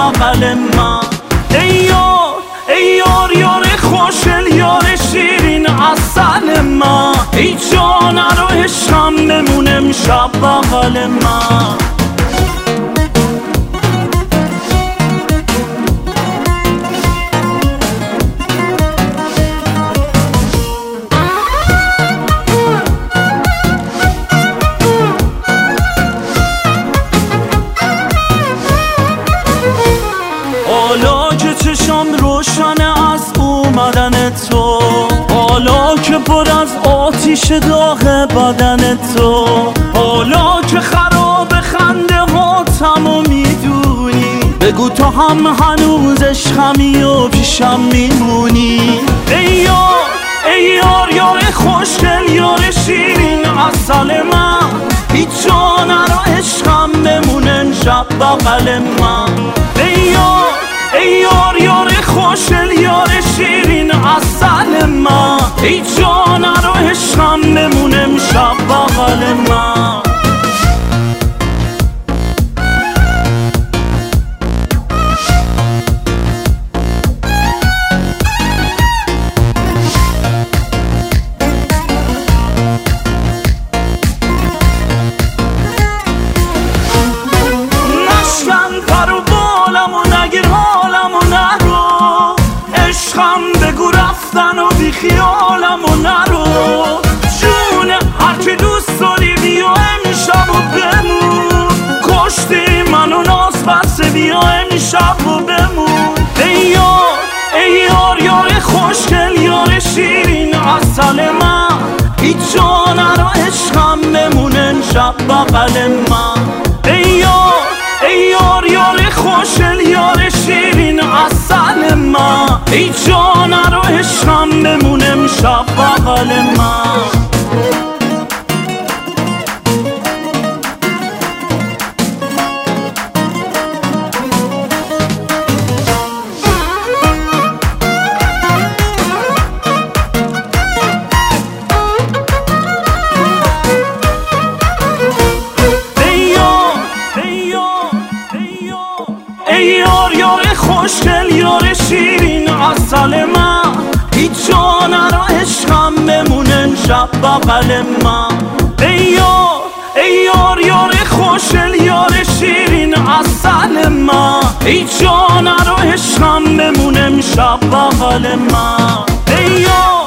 بغل من. ای یار یار خوشل یار شیرین عسل من، ای جان رو عشقم بمونه امشب بغل من. حالا که چشم روشنه از اومدن تو، حالا که پر از آتیش داغ بدن تو، حالا که خراب خنده هاتم و میدونی، بگو تو هم هنوز عشقمی و پیشم میمونی. ای یار یار خوشگل یار شیرین عسل من، هیچ جان رو عشقم بمونه امشب بغل من. ای یار یار خوشل یار شیرین عسل من، ای جان رو عشقم بمونه امشب بغل من. نشکن پر و بالم و نگیر حالم و نرو، عشقم بگو رفتن و بی خیالم و نرو. جون هر کی دوست داری بیا امشب و بمون، کشتی منو ناز بسته بیا امشب و بمون. ای یار یار خوشگل یار شیرین عسل من، هیچ جان رو عشقم بمونه امشب بغل من. ای یار یار خوشل یار شیرین عسل من، ای جان رو عشقم بمونه امشب بغل من. ای یار یار خوشگل یار شیرین عسل من، هیچ جان رو عشقم بمونه امشب بغل من. ای یار یار خوشگل یار شیرین عسل من، ای جان رو عشقم بمونه امشب بغل من.